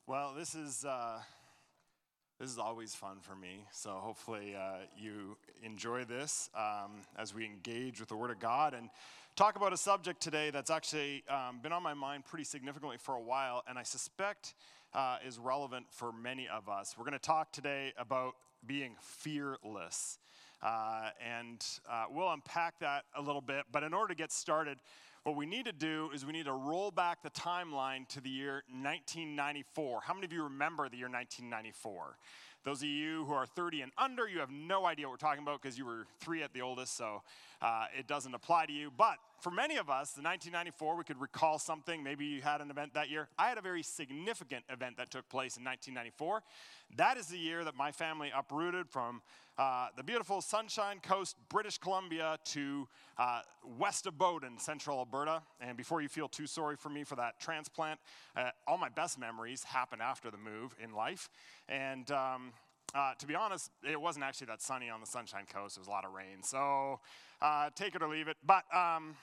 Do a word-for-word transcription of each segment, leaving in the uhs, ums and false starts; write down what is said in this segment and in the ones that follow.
Well, this is uh, this is always fun for me. So hopefully uh, you enjoy this um, as we engage with the Word of God and talk about a subject today that's actually um, been on my mind pretty significantly for a while, and I suspect uh, is relevant for many of us. We're going to talk today about being fearless, uh, and uh, we'll unpack that a little bit. But in order to get started, what we need to do is we need to roll back the timeline to the year nineteen ninety-four. How many of you remember the year nineteen ninety-four? Those of you who are thirty and under, you have no idea what we're talking about because you were three at the oldest, so uh, it doesn't apply to you. But for many of us, the nineteen ninety-four, we could recall something. Maybe you had an event that year. I had a very significant event that took place in nineteen ninety-four. That is the year that my family uprooted from uh, the beautiful Sunshine Coast, British Columbia, to uh, west of Bowden, central Alberta. And before you feel too sorry for me for that transplant, uh, all my best memories happened after the move in life. And um, uh, to be honest, it wasn't actually that sunny on the Sunshine Coast. There was a lot of rain. So uh, take it or leave it. But um,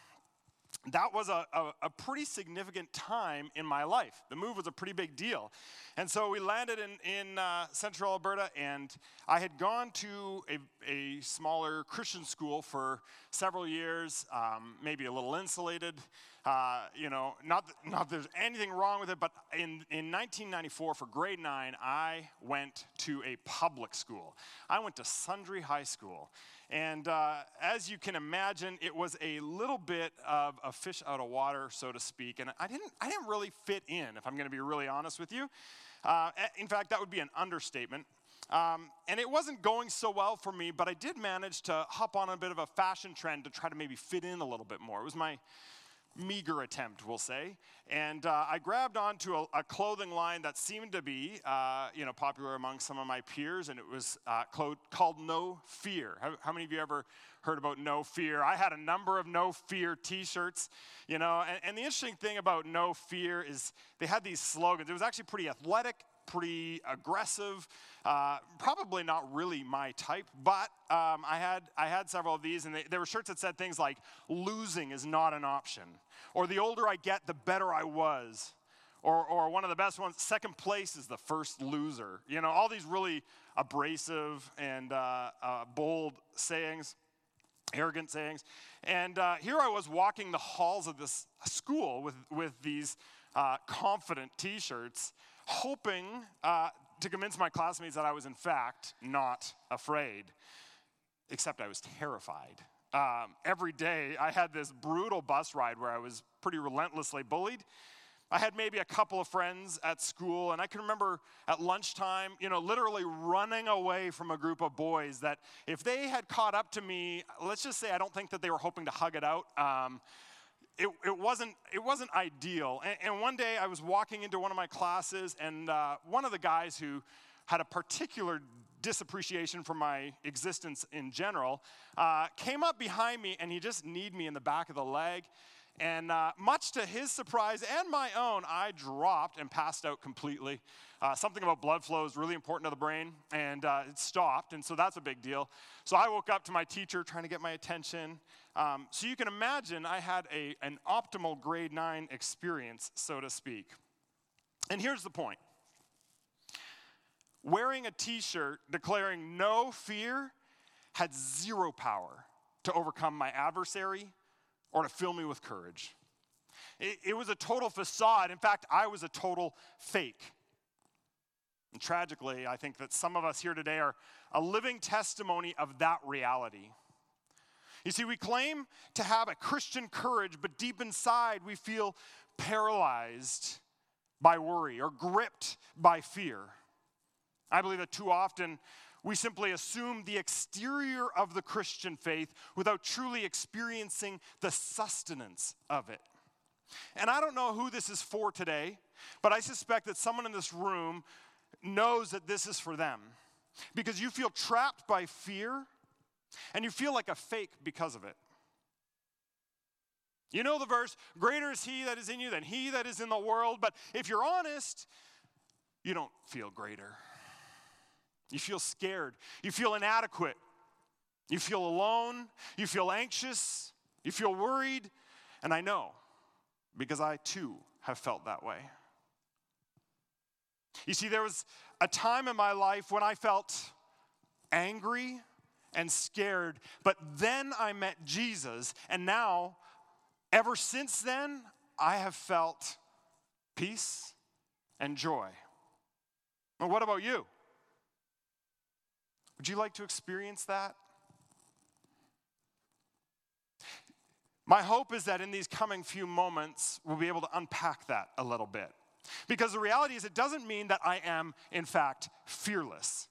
that was a, a, a pretty significant time in my life. The move was a pretty big deal. And so we landed in, in uh, central Alberta, and I had gone to a, a smaller Christian school for several years, um, maybe a little insulated. Uh, you know, not, th- not that there's anything wrong with it, but in, in nineteen ninety-four, for grade nine, I went to a public school. I went to Sundre High School. And uh, as you can imagine, it was a little bit of a fish out of water, so to speak. And I didn't, I didn't really fit in, if I'm going to be really honest with you. Uh, in fact, that would be an understatement. Um, and it wasn't going so well for me, but I did manage to hop on a bit of a fashion trend to try to maybe fit in a little bit more. It was my meager attempt, we'll say. And uh, I grabbed onto a, a clothing line that seemed to be, uh, you know, popular among some of my peers, and it was uh, clo- called No Fear. How, how many of you ever heard about No Fear? I had a number of No Fear t-shirts, you know, and, and the interesting thing about No Fear is they had these slogans. It was actually pretty athletic, pretty aggressive, uh, probably not really my type, but um, I had I had several of these, and they, there were shirts that said things like, losing is not an option, or the older I get, the better I was, or, or one of the best ones, second place is the first loser. You know, all these really abrasive and uh, uh, bold sayings, arrogant sayings. And uh, here I was walking the halls of this school with, with these uh, confident t-shirts, hoping uh, to convince my classmates that I was in fact not afraid, except I was terrified. Um, every day I had this brutal bus ride where I was pretty relentlessly bullied. I had maybe a couple of friends at school, and I can remember at lunchtime, you know, literally running away from a group of boys that if they had caught up to me, let's just say I don't think that they were hoping to hug it out. Um, It, it wasn't it wasn't ideal. And, and one day I was walking into one of my classes, and uh, one of the guys who had a particular disappreciation for my existence in general uh, came up behind me, and he just kneed me in the back of the leg. And uh, much to his surprise and my own, I dropped and passed out completely. Uh, something about blood flow is really important to the brain, and uh, it stopped, and so that's a big deal. So I woke up to my teacher trying to get my attention. Um, so you can imagine I had a, an optimal grade nine experience, so to speak. And here's the point. Wearing a t-shirt declaring no fear had zero power to overcome my adversary or to fill me with courage. It, it was a total facade. In fact, I was a total fake. And tragically, I think that some of us here today are a living testimony of that reality. You see, we claim to have a Christian courage, but deep inside we feel paralyzed by worry or gripped by fear. I believe that too often we simply assume the exterior of the Christian faith without truly experiencing the sustenance of it. And I don't know who this is for today, but I suspect that someone in this room knows that this is for them. Because you feel trapped by fear, and you feel like a fake because of it. You know the verse, greater is he that is in you than he that is in the world. But if you're honest, you don't feel greater. You feel scared. You feel inadequate. You feel alone. You feel anxious. You feel worried. And I know, because I too have felt that way. You see, there was a time in my life when I felt angry and scared, but then I met Jesus, and now, ever since then, I have felt peace and joy. Well, what about you? Would you like to experience that? My hope is that in these coming few moments, we'll be able to unpack that a little bit. Because the reality is, it doesn't mean that I am, in fact, fearless.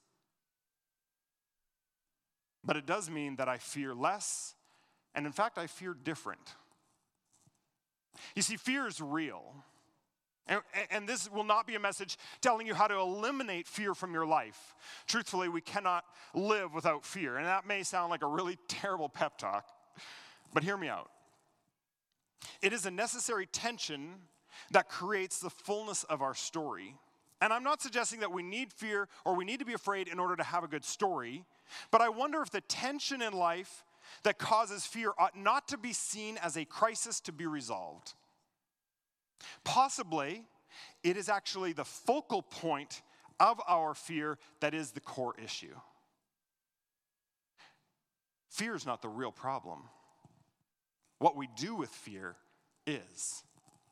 But it does mean that I fear less, and in fact, I fear different. You see, fear is real. And, and this will not be a message telling you how to eliminate fear from your life. Truthfully, we cannot live without fear. And that may sound like a really terrible pep talk, but hear me out. It is a necessary tension that creates the fullness of our story. And I'm not suggesting that we need fear or we need to be afraid in order to have a good story, but I wonder if the tension in life that causes fear ought not to be seen as a crisis to be resolved. Possibly, it is actually the focal point of our fear that is the core issue. Fear is not the real problem. What we do with fear is.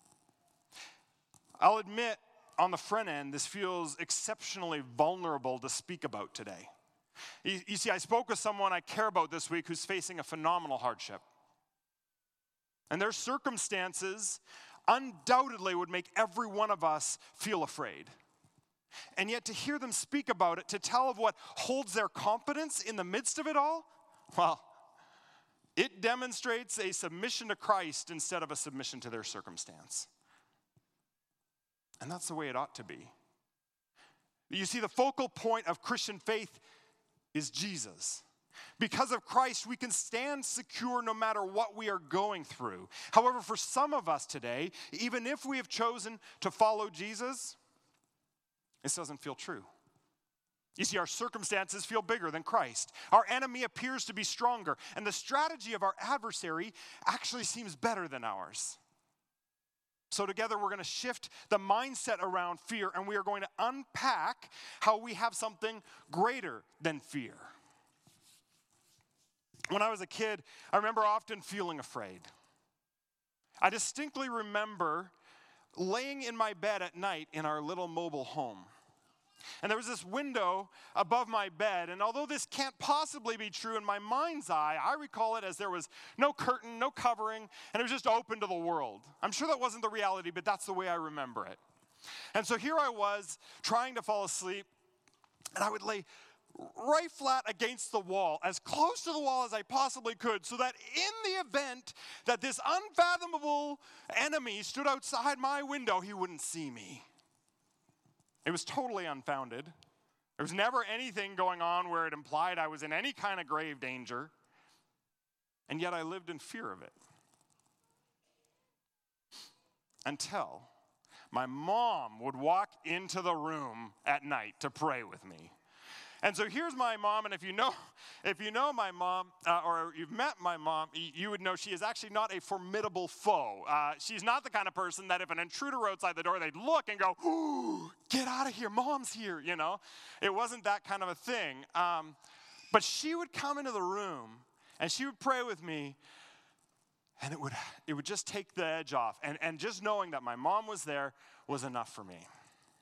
I'll admit, on the front end, this feels exceptionally vulnerable to speak about today. You, you see, I spoke with someone I care about this week who's facing a phenomenal hardship. And their circumstances undoubtedly would make every one of us feel afraid. And yet to hear them speak about it, to tell of what holds their confidence in the midst of it all, well, it demonstrates a submission to Christ instead of a submission to their circumstance. And that's the way it ought to be. You see, the focal point of Christian faith is Jesus. Because of Christ, we can stand secure no matter what we are going through. However, for some of us today, even if we have chosen to follow Jesus, this doesn't feel true. You see, our circumstances feel bigger than Christ. Our enemy appears to be stronger, and the strategy of our adversary actually seems better than ours. So together we're going to shift the mindset around fear, and we are going to unpack how we have something greater than fear. When I was a kid, I remember often feeling afraid. I distinctly remember laying in my bed at night in our little mobile home. And there was this window above my bed, and although this can't possibly be true in my mind's eye, I recall it as there was no curtain, no covering, and it was just open to the world. I'm sure that wasn't the reality, but that's the way I remember it. And so here I was trying to fall asleep, and I would lay right flat against the wall, as close to the wall as I possibly could, so that in the event that this unfathomable enemy stood outside my window, he wouldn't see me. It was totally unfounded. There was never anything going on where it implied I was in any kind of grave danger, and yet I lived in fear of it. Until my mom would walk into the room at night to pray with me. And so here's my mom, and if you know, if you know my mom, uh, or you've met my mom, you would know she is actually not a formidable foe. Uh, she's not the kind of person that if an intruder were outside the door, they'd look and go, "Ooh, get out of here, mom's here," you know? It wasn't that kind of a thing. Um, but she would come into the room, and she would pray with me, and it would, it would just take the edge off. And, and just knowing that my mom was there was enough for me.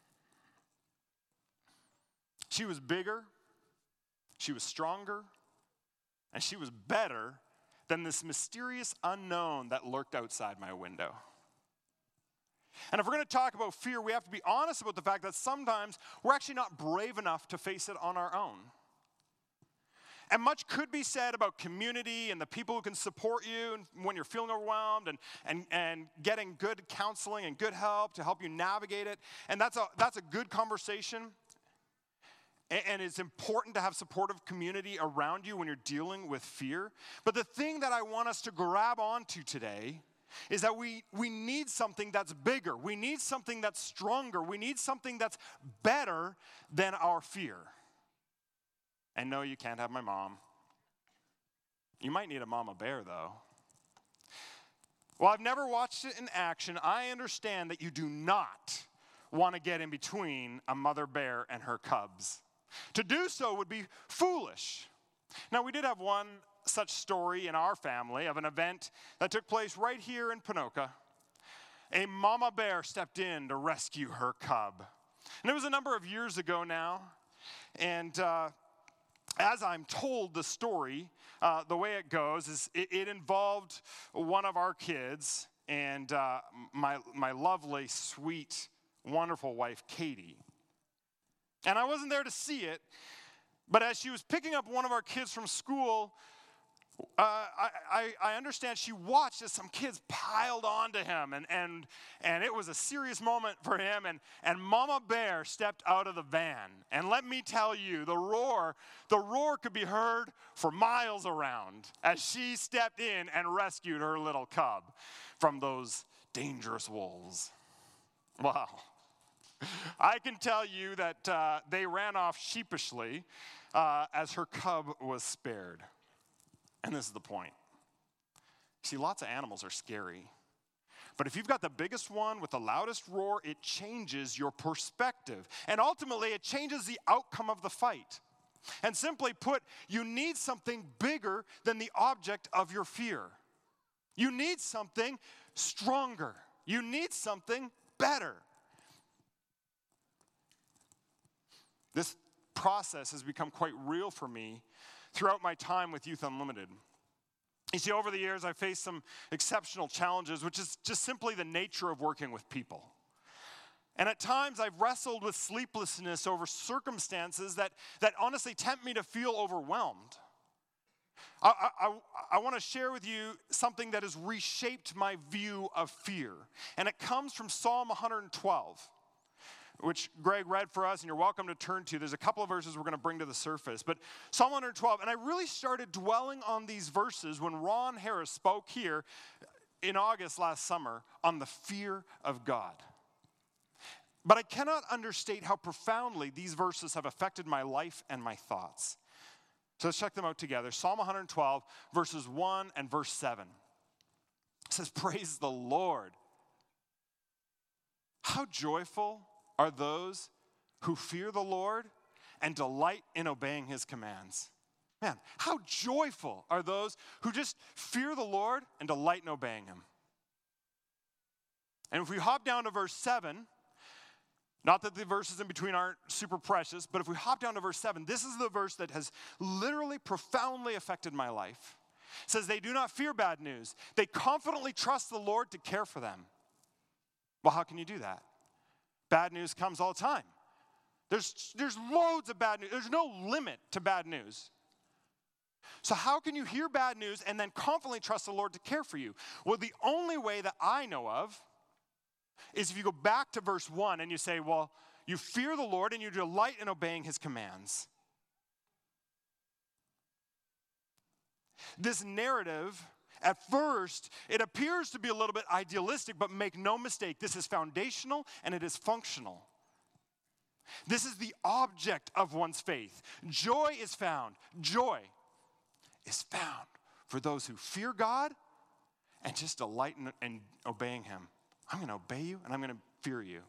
She was bigger, she was stronger, and she was better than this mysterious unknown that lurked outside my window. And if we're going to talk about fear, we have to be honest about the fact that sometimes we're actually not brave enough to face it on our own. And much could be said about community and the people who can support you when you're feeling overwhelmed, and, and, and getting good counseling and good help to help you navigate it. And that's a, that's a good conversation. And it's important to have supportive community around you when you're dealing with fear. But the thing that I want us to grab onto today is that we, we need something that's bigger. We need something that's stronger. We need something that's better than our fear. And no, you can't have my mom. You might need a mama bear, though. Well, I've never watched it in action. I understand that you do not want to get in between a mother bear and her cubs. To do so would be foolish. Now, we did have one such story in our family of an event that took place right here in Ponoka. A mama bear stepped in to rescue her cub. And it was a number of years ago now. And uh, as I'm told the story, uh, the way it goes is it, it involved one of our kids and uh, my, my lovely, sweet, wonderful wife, Katie. And I wasn't there to see it, but as she was picking up one of our kids from school, uh, I, I, I understand she watched as some kids piled onto him, and, and, and it was a serious moment for him, and, and Mama Bear stepped out of the van. And let me tell you, the roar, the roar could be heard for miles around as she stepped in and rescued her little cub from those dangerous wolves. Wow. I can tell you that uh, they ran off sheepishly uh, as her cub was spared. And this is the point. See, lots of animals are scary. But if you've got the biggest one with the loudest roar, it changes your perspective. And ultimately, it changes the outcome of the fight. And simply put, you need something bigger than the object of your fear. You need something stronger. You need something better. This process has become quite real for me throughout my time with Youth Unlimited. You see, over the years, I've faced some exceptional challenges, which is just simply the nature of working with people. And at times, I've wrestled with sleeplessness over circumstances that, that honestly tempt me to feel overwhelmed. I, I, I want to share with you something that has reshaped my view of fear. And it comes from Psalm one twelve. Which Greg read for us, and you're welcome to turn to. There's a couple of verses we're going to bring to the surface. But Psalm one twelve, and I really started dwelling on these verses when Ron Harris spoke here in August last summer on the fear of God. But I cannot understate how profoundly these verses have affected my life and my thoughts. So let's check them out together. Psalm one twelve, verses one and verse seven. It says, "Praise the Lord. How joyful are those who fear the Lord and delight in obeying his commands." Man, how joyful are those who just fear the Lord and delight in obeying him. And if we hop down to verse seven, not that the verses in between aren't super precious, but if we hop down to verse seven, this is the verse that has literally profoundly affected my life. It says, "They do not fear bad news. They confidently trust the Lord to care for them." Well, how can you do that? Bad news comes all the time. There's, there's loads of bad news. There's no limit to bad news. So how can you hear bad news and then confidently trust the Lord to care for you? Well, the only way that I know of is if you go back to verse one and you say, well, you fear the Lord and you delight in obeying his commands. This narrative, at first, it appears to be a little bit idealistic, but make no mistake, this is foundational and it is functional. This is the object of one's faith. Joy is found. Joy is found for those who fear God and just delight in, in obeying him. I'm going to obey you and I'm going to fear you.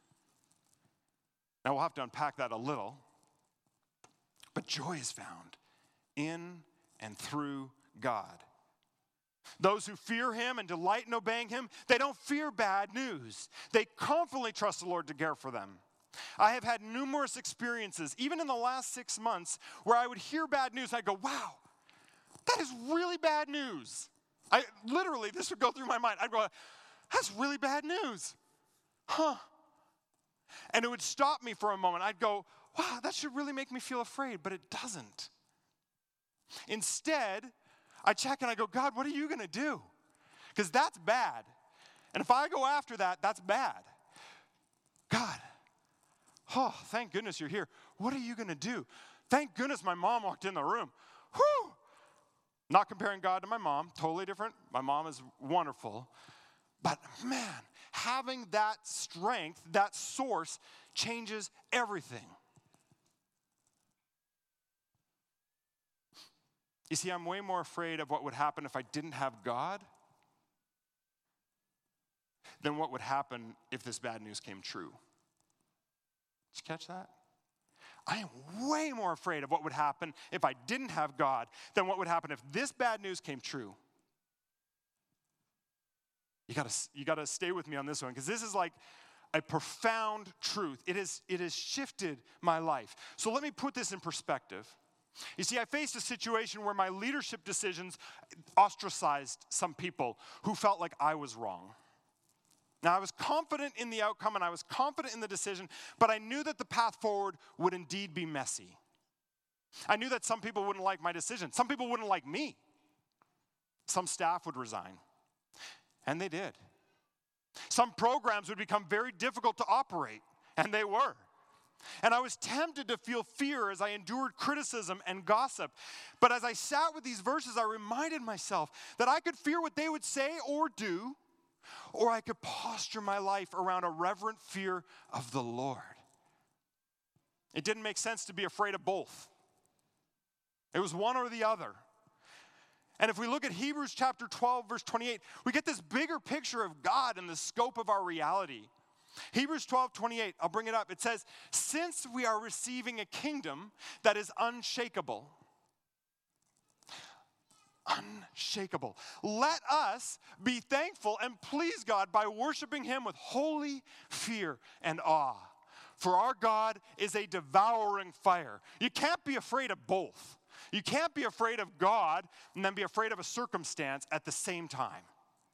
Now, we'll have to unpack that a little, but joy is found in and through God. Those who fear him and delight in obeying him, they don't fear bad news. They confidently trust the Lord to care for them. I have had numerous experiences, even in the last six months, where I would hear bad news and I'd go, wow, that is really bad news. I literally, this would go through my mind. I'd go, that's really bad news. Huh. And it would stop me for a moment. I'd go, wow, that should really make me feel afraid, but it doesn't. Instead, I check and I go, God, what are you going to do? Because that's bad. And if I go after that, that's bad. God, oh, thank goodness you're here. What are you going to do? Thank goodness my mom walked in the room. Whew. Not comparing God to my mom, totally different. My mom is wonderful. But man, having that strength, that source, changes everything. You see, I'm way more afraid of what would happen if I didn't have God than what would happen if this bad news came true. Did you catch that? I am way more afraid of what would happen if I didn't have God than what would happen if this bad news came true. You gotta, you gotta stay with me on this one, because this is like a profound truth. It is, it has shifted my life. So let me put this in perspective. You see, I faced a situation where my leadership decisions ostracized some people who felt like I was wrong. Now, I was confident in the outcome and I was confident in the decision, but I knew that the path forward would indeed be messy. I knew that some people wouldn't like my decision. Some people wouldn't like me. Some staff would resign. And they did. Some programs would become very difficult to operate, and they were. And I was tempted to feel fear as I endured criticism and gossip. But as I sat with these verses, I reminded myself that I could fear what they would say or do, or I could posture my life around a reverent fear of the Lord. It didn't make sense to be afraid of both. It was one or the other. And if we look at Hebrews chapter twelve, verse twenty-eight, we get this bigger picture of God and the scope of our reality. Hebrews twelve, twenty-eight, I'll bring it up. It says, since we are receiving a kingdom that is unshakable, unshakable, let us be thankful and please God by worshiping him with holy fear and awe. For our God is a devouring fire. You can't be afraid of both. You can't be afraid of God and then be afraid of a circumstance at the same time.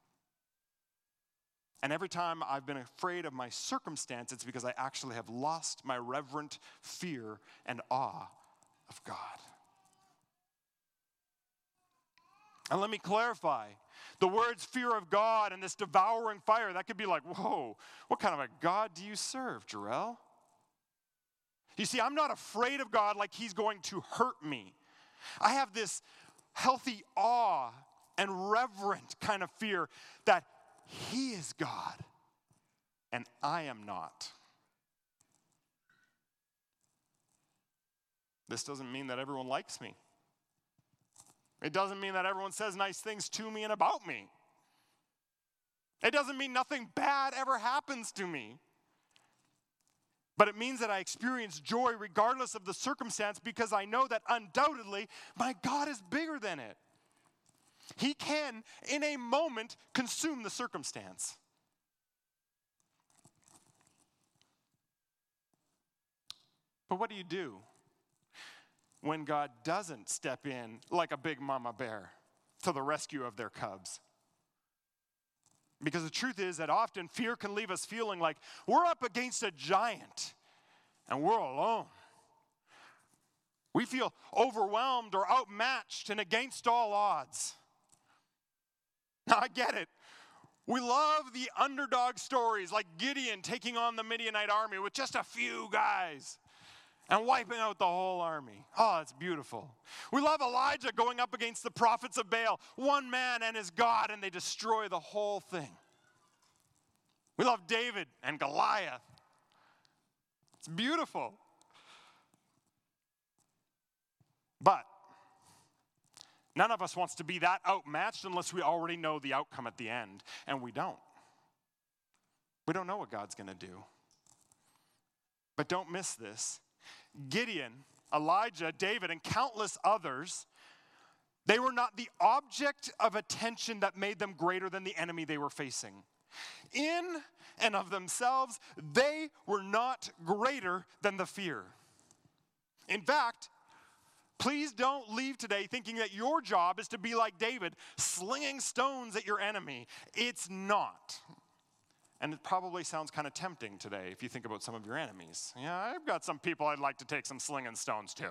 And every time I've been afraid of my circumstance, it's because I actually have lost my reverent fear and awe of God. And let me clarify. The words fear of God and this devouring fire, that could be like, whoa, what kind of a God do you serve, Jarrell? You see, I'm not afraid of God like he's going to hurt me. I have this healthy awe and reverent kind of fear that he is God and I am not. This doesn't mean that everyone likes me. It doesn't mean that everyone says nice things to me and about me. It doesn't mean nothing bad ever happens to me. But it means that I experience joy regardless of the circumstance because I know that undoubtedly my God is bigger than it. He can, in a moment, consume the circumstance. But what do you do when God doesn't step in like a big mama bear to the rescue of their cubs? Because the truth is that often fear can leave us feeling like we're up against a giant and we're alone. We feel overwhelmed or outmatched and against all odds. Now, I get it. We love the underdog stories like Gideon taking on the Midianite army with just a few guys and wiping out the whole army. Oh, it's beautiful. We love Elijah going up against the prophets of Baal, one man and his God, and they destroy the whole thing. We love David and Goliath. It's beautiful. But none of us wants to be that outmatched unless we already know the outcome at the end, and we don't. We don't know what God's going to do. But don't miss this. Gideon, Elijah, David, and countless others, they were not the object of attention that made them greater than the enemy they were facing. In and of themselves, they were not greater than the fear. In fact, please don't leave today thinking that your job is to be like David, slinging stones at your enemy. It's not. And it probably sounds kind of tempting today if you think about some of your enemies. Yeah, I've got some people I'd like to take some slinging stones to.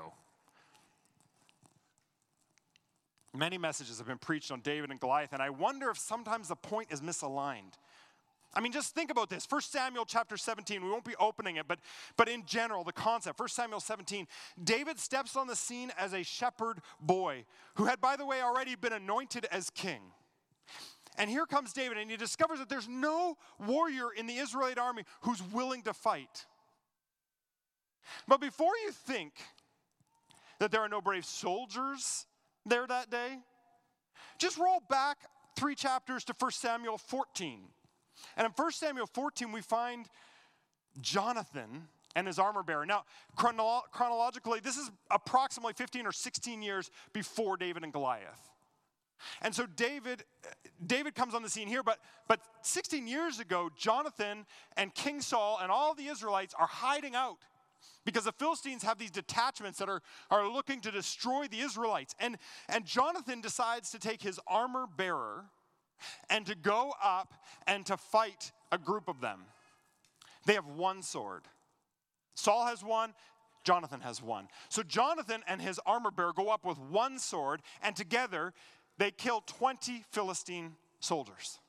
Many messages have been preached on David and Goliath, and I wonder if sometimes the point is misaligned. I mean, just think about this. First Samuel chapter seventeen, we won't be opening it, but, but in general, the concept, First Samuel seventeen, David steps on the scene as a shepherd boy who had, by the way, already been anointed as king. And here comes David, and he discovers that there's no warrior in the Israelite army who's willing to fight. But before you think that there are no brave soldiers there that day, just roll back three chapters to First Samuel fourteen. And in First Samuel fourteen, we find Jonathan and his armor bearer. Now, chrono- chronologically, this is approximately fifteen or sixteen years before David and Goliath. And so David, David comes on the scene here, but, but sixteen years ago, Jonathan and King Saul and all the Israelites are hiding out because the Philistines have these detachments that are, are looking to destroy the Israelites. And, and Jonathan decides to take his armor bearer and to go up and to fight a group of them. They have one sword. Saul has one, Jonathan has one. So Jonathan and his armor bearer go up with one sword, and together they kill twenty Philistine soldiers.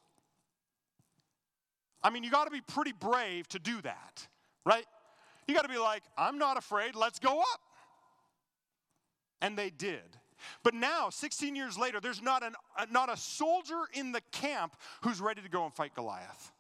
I mean, you got to be pretty brave to do that, right? You got to be like, I'm not afraid, let's go up. And they did. But now, sixteen years later, there's not, an, not a soldier in the camp who's ready to go and fight Goliath.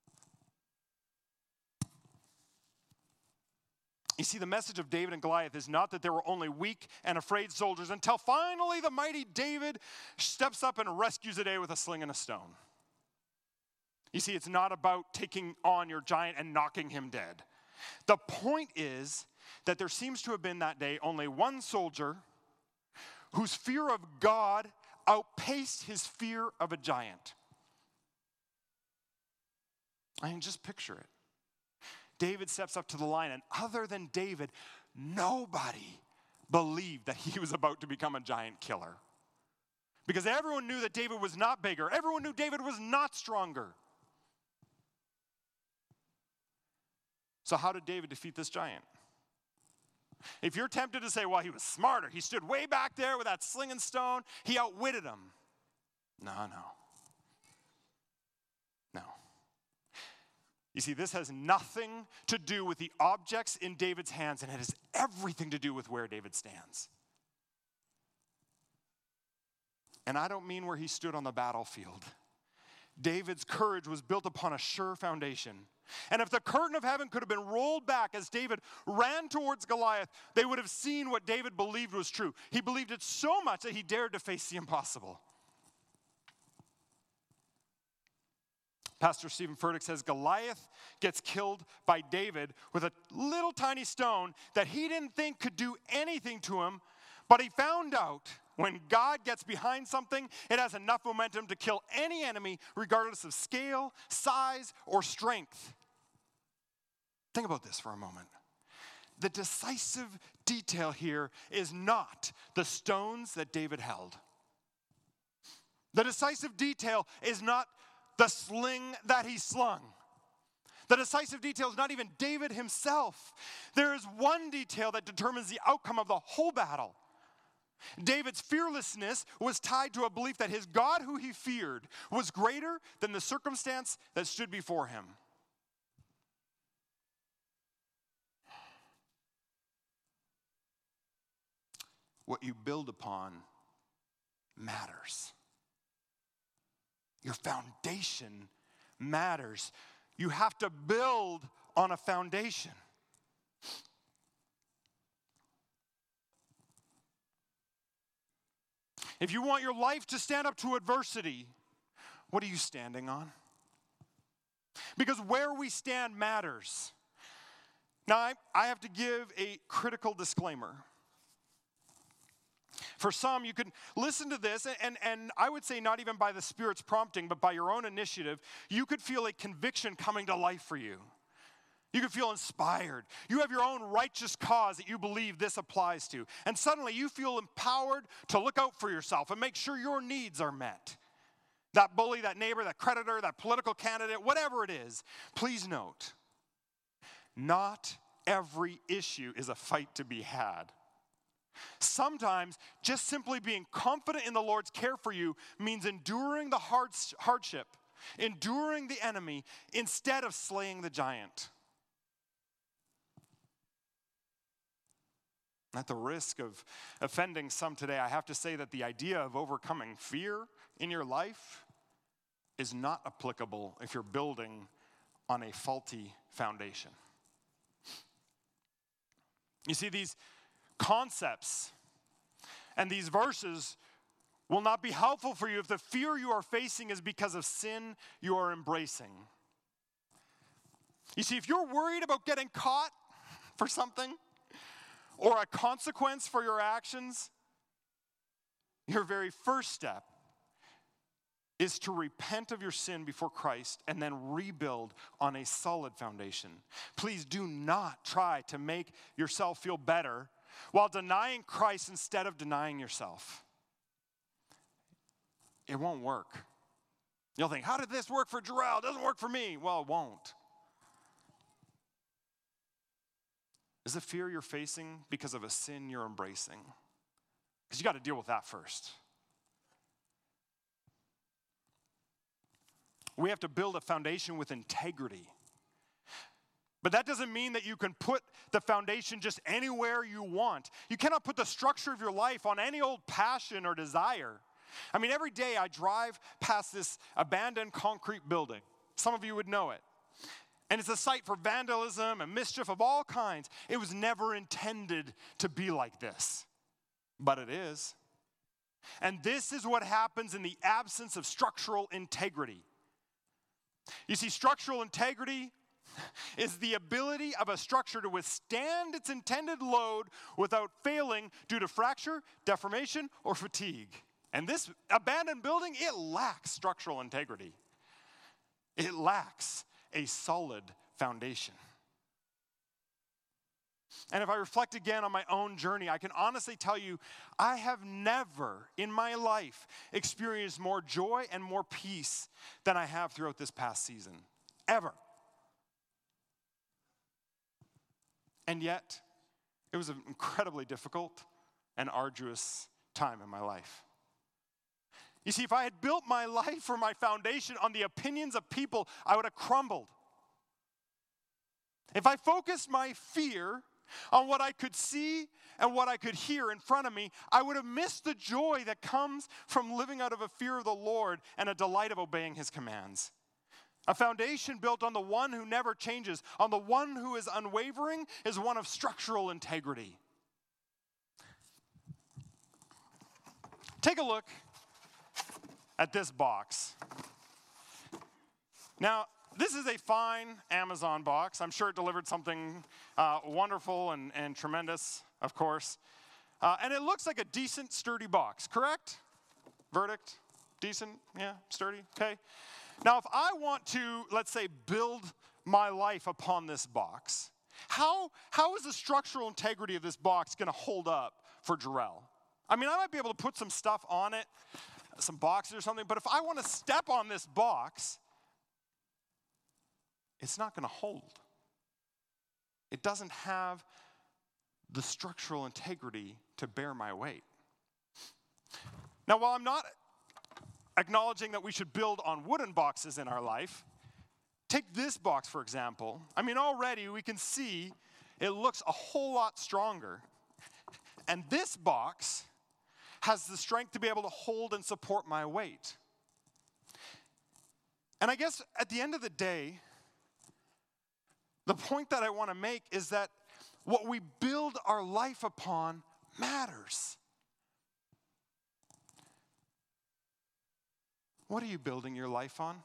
You see, the message of David and Goliath is not that there were only weak and afraid soldiers until finally the mighty David steps up and rescues the day with a sling and a stone. You see, it's not about taking on your giant and knocking him dead. The point is that there seems to have been that day only one soldier whose fear of God outpaced his fear of a giant. I mean, just picture it. David steps up to the line, and other than David, nobody believed that he was about to become a giant killer. Because everyone knew that David was not bigger. Everyone knew David was not stronger. So how did David defeat this giant? If you're tempted to say, well, he was smarter. He stood way back there with that sling and stone. He outwitted him. No, no. No. You see, this has nothing to do with the objects in David's hands, and it has everything to do with where David stands. And I don't mean where he stood on the battlefield. David's courage was built upon a sure foundation. And if the curtain of heaven could have been rolled back as David ran towards Goliath, they would have seen what David believed was true. He believed it so much that he dared to face the impossible. Pastor Stephen Furtick says Goliath gets killed by David with a little tiny stone that he didn't think could do anything to him, but he found out when God gets behind something, it has enough momentum to kill any enemy regardless of scale, size, or strength. Think about this for a moment. The decisive detail here is not the stones that David held. The decisive detail is not the sling that he slung. The decisive detail is not even David himself. There is one detail that determines the outcome of the whole battle. David's fearlessness was tied to a belief that his God, who he feared, was greater than the circumstance that stood before him. What you build upon matters. Your foundation matters. You have to build on a foundation. If you want your life to stand up to adversity, what are you standing on? Because where we stand matters. Now, I, I have to give a critical disclaimer. For some, you can listen to this, and, and I would say not even by the Spirit's prompting, but by your own initiative, you could feel a conviction coming to life for you. You could feel inspired. You have your own righteous cause that you believe this applies to. And suddenly you feel empowered to look out for yourself and make sure your needs are met. That bully, that neighbor, that creditor, that political candidate, whatever it is, please note, not every issue is a fight to be had. Sometimes just simply being confident in the Lord's care for you means enduring the hardship, enduring the enemy, instead of slaying the giant. At the risk of offending some today, I have to say that the idea of overcoming fear in your life is not applicable if you're building on a faulty foundation. You see, these concepts and these verses will not be helpful for you if the fear you are facing is because of sin you are embracing. You see, if you're worried about getting caught, for something or a consequence for your actions, your very first step is to repent of your sin before Christ and then rebuild on a solid foundation. Please do not try to make yourself feel better while denying Christ instead of denying yourself. It won't work. You'll think, how did this work for Jarrell? It doesn't work for me. Well, it won't. Is the fear you're facing because of a sin you're embracing? Because you got to deal with that first. We have to build a foundation with integrity. But that doesn't mean that you can put the foundation just anywhere you want. You cannot put the structure of your life on any old passion or desire. I mean, every day I drive past this abandoned concrete building. Some of you would know it. And it's a site for vandalism and mischief of all kinds. It was never intended to be like this, but it is. And this is what happens in the absence of structural integrity. You see, structural integrity is the ability of a structure to withstand its intended load without failing due to fracture, deformation, or fatigue. And this abandoned building, it lacks structural integrity. It lacks a solid foundation. And if I reflect again on my own journey, I can honestly tell you, I have never in my life experienced more joy and more peace than I have throughout this past season. Ever. And yet, it was an incredibly difficult and arduous time in my life. You see, if I had built my life or my foundation on the opinions of people, I would have crumbled. If I focused my fear on what I could see and what I could hear in front of me, I would have missed the joy that comes from living out of a fear of the Lord and a delight of obeying his commands. A foundation built on the one who never changes, on the one who is unwavering, is one of structural integrity. Take a look at this box. Now, this is a fine Amazon box. I'm sure it delivered something uh, wonderful and, and tremendous, of course. Uh, and it looks like a decent, sturdy box, correct? Verdict? Decent? Yeah, sturdy? Okay. Now, if I want to, let's say, build my life upon this box, how, how is the structural integrity of this box going to hold up for Jarrell? I mean, I might be able to put some stuff on it, some boxes or something, but if I want to step on this box, it's not going to hold. It doesn't have the structural integrity to bear my weight. Now, while I'm not acknowledging that we should build on wooden boxes in our life, take this box, for example. I mean, already we can see it looks a whole lot stronger. And this box has the strength to be able to hold and support my weight. And I guess at the end of the day, the point that I want to make is that what we build our life upon matters. What are you building your life on?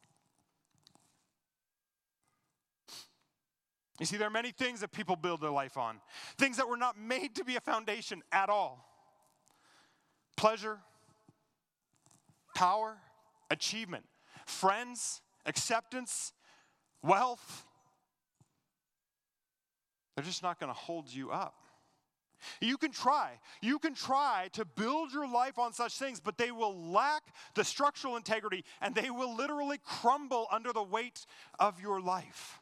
You see, there are many things that people build their life on. Things that were not made to be a foundation at all. Pleasure, power, achievement, friends, acceptance, wealth. They're just not going to hold you up. You can try. You can try to build your life on such things, but they will lack the structural integrity and they will literally crumble under the weight of your life.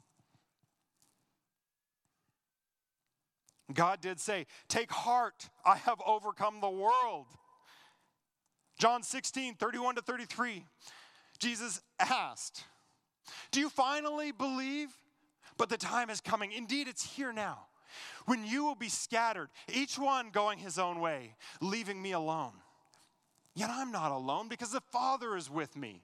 God did say, take heart, I have overcome the world. John sixteen, thirty-one to thirty-three, Jesus asked, do you finally believe? But the time is coming. Indeed, it's here now, when you will be scattered, each one going his own way, leaving me alone. Yet I'm not alone because the Father is with me.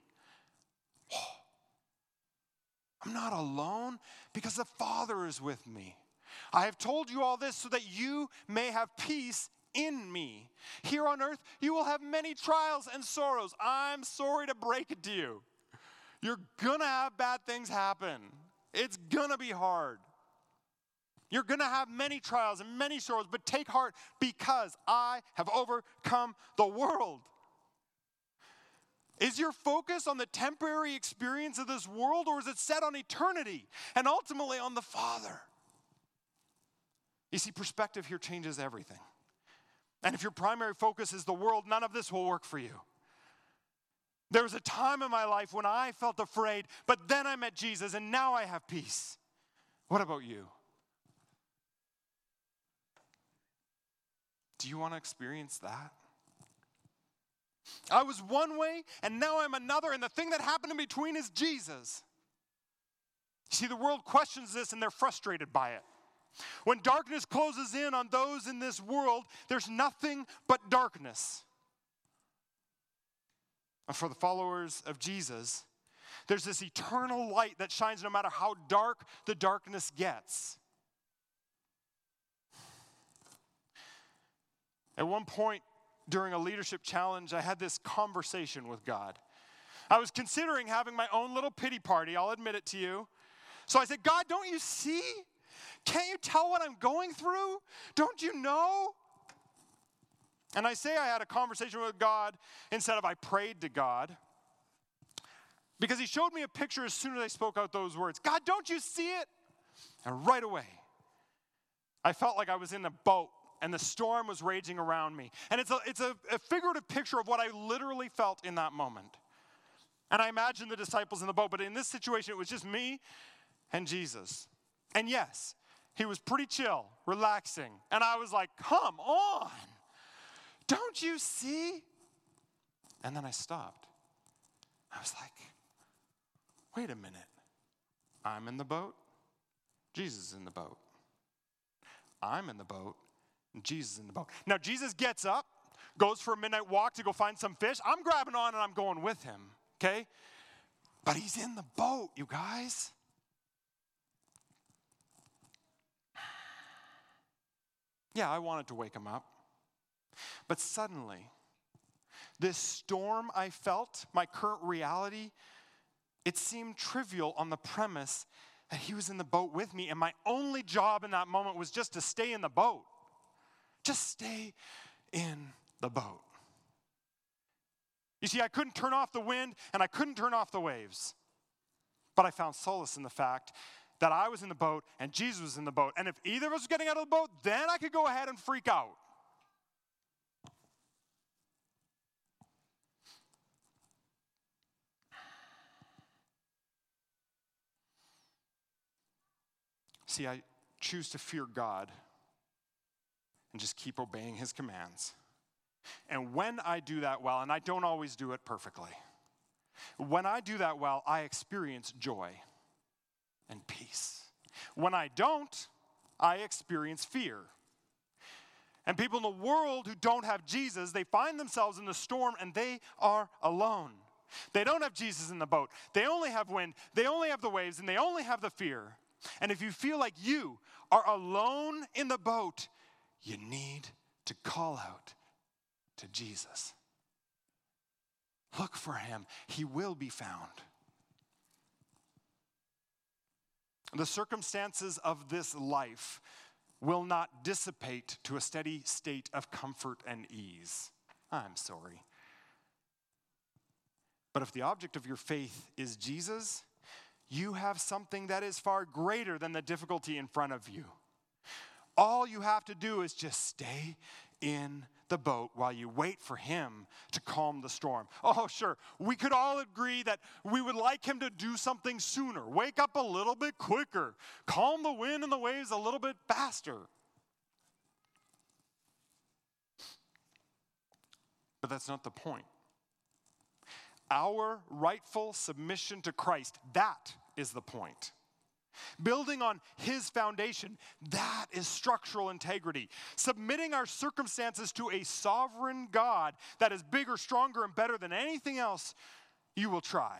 I'm not alone because the Father is with me. I have told you all this so that you may have peace in me. Here on earth, you will have many trials and sorrows. I'm sorry to break it to you. You're going to have bad things happen. It's going to be hard. You're going to have many trials and many sorrows, but take heart because I have overcome the world. Is your focus on the temporary experience of this world, or is it set on eternity and ultimately on the Father? You see, perspective here changes everything. And if your primary focus is the world, none of this will work for you. There was a time in my life when I felt afraid, but then I met Jesus and now I have peace. What about you? Do you want to experience that? I was one way and now I'm another, and the thing that happened in between is Jesus. You see, the world questions this and they're frustrated by it. When darkness closes in on those in this world, there's nothing but darkness. And for the followers of Jesus, there's this eternal light that shines no matter how dark the darkness gets. At one point during a leadership challenge, I had this conversation with God. I was considering having my own little pity party, I'll admit it to you. So I said, God, don't you see? Can't you tell what I'm going through? Don't you know? And I say I had a conversation with God instead of I prayed to God, because he showed me a picture as soon as I spoke out those words. God, don't you see it? And right away, I felt like I was in a boat and the storm was raging around me. And it's a, it's a, a figurative picture of what I literally felt in that moment. And I imagined the disciples in the boat, but in this situation, it was just me and Jesus. And yes, he was pretty chill, relaxing. And I was like, come on. Don't you see? And then I stopped. I was like, wait a minute. I'm in the boat. Jesus is in the boat. I'm in the boat. And Jesus is in the boat. Now, Jesus gets up, goes for a midnight walk to go find some fish. I'm grabbing on and I'm going with him, okay? But he's in the boat, you guys. Yeah, I wanted to wake him up. But suddenly, this storm I felt, my current reality, it seemed trivial on the premise that he was in the boat with me, and my only job in that moment was just to stay in the boat. Just stay in the boat. You see, I couldn't turn off the wind, and I couldn't turn off the waves. But I found solace in the fact that I was in the boat and Jesus was in the boat. And if either of us was getting out of the boat, then I could go ahead and freak out. See, I choose to fear God and just keep obeying his commands. And when I do that well, and I don't always do it perfectly, when I do that well, I experience joy and peace. When I don't, I experience fear. And people in the world who don't have Jesus, they find themselves in the storm and they are alone. They don't have Jesus in the boat. They only have wind. They only have the waves, and they only have the fear. And if you feel like you are alone in the boat, you need to call out to Jesus. Look for him. He will be found. The circumstances of this life will not dissipate to a steady state of comfort and ease. I'm sorry. But if the object of your faith is Jesus, you have something that is far greater than the difficulty in front of you. All you have to do is just stay in the boat while you wait for him to calm the storm. Oh, sure, we could all agree that we would like him to do something sooner, wake up a little bit quicker, calm the wind and the waves a little bit faster. But that's not the point. Our rightful submission to Christ, that is the point. Building on his foundation, that is structural integrity. Submitting our circumstances to a sovereign God that is bigger, stronger, and better than anything else you will try.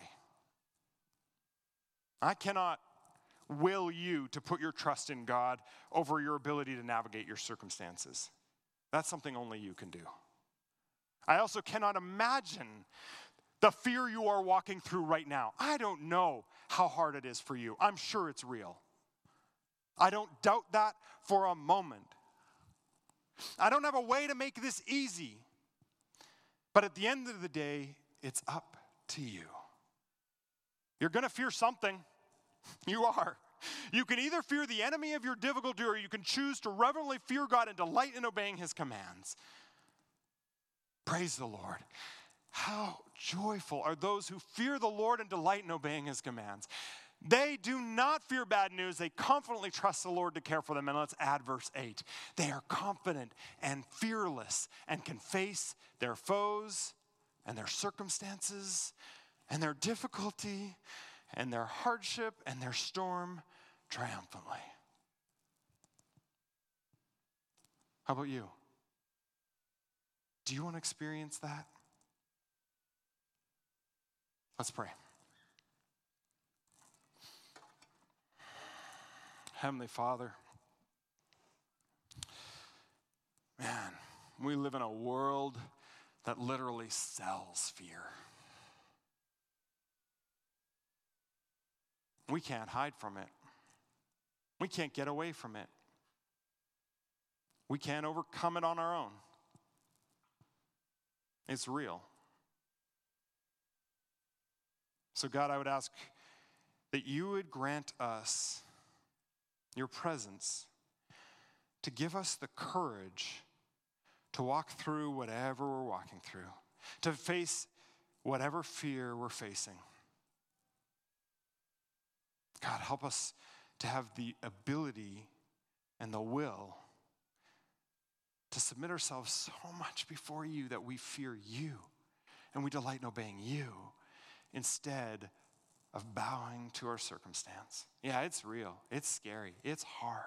I cannot will you to put your trust in God over your ability to navigate your circumstances. That's something only you can do. I also cannot imagine the fear you are walking through right now. I don't know how hard it is for you. I'm sure it's real. I don't doubt that for a moment. I don't have a way to make this easy. But at the end of the day, it's up to you. You're going to fear something. You are. You can either fear the enemy of your difficulty, or you can choose to reverently fear God and delight in obeying his commands. Praise the Lord. How joyful are those who fear the Lord and delight in obeying his commands. They do not fear bad news. They confidently trust the Lord to care for them. And let's add verse eight. They are confident and fearless and can face their foes and their circumstances and their difficulty and their hardship and their storm triumphantly. How about you? Do you want to experience that? Let's pray. Heavenly Father, man, we live in a world that literally sells fear. We can't hide from it. We can't get away from it. We can't overcome it on our own. It's real. So God, I would ask that you would grant us your presence to give us the courage to walk through whatever we're walking through, to face whatever fear we're facing. God, help us to have the ability and the will to submit ourselves so much before you that we fear you and we delight in obeying you instead of bowing to our circumstance. Yeah, it's real. It's scary. It's hard.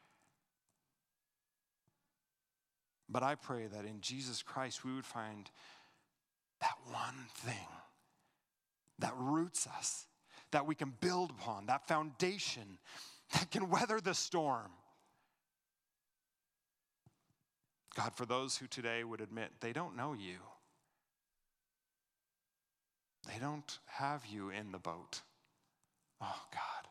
But I pray that in Jesus Christ we would find that one thing that roots us, that we can build upon, that foundation that can weather the storm. God, for those who today would admit they don't know you, they don't have you in the boat. Oh, God.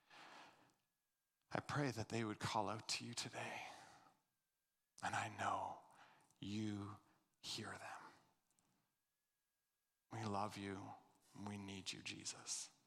I pray that they would call out to you today. And I know you hear them. We love you. We need you, Jesus.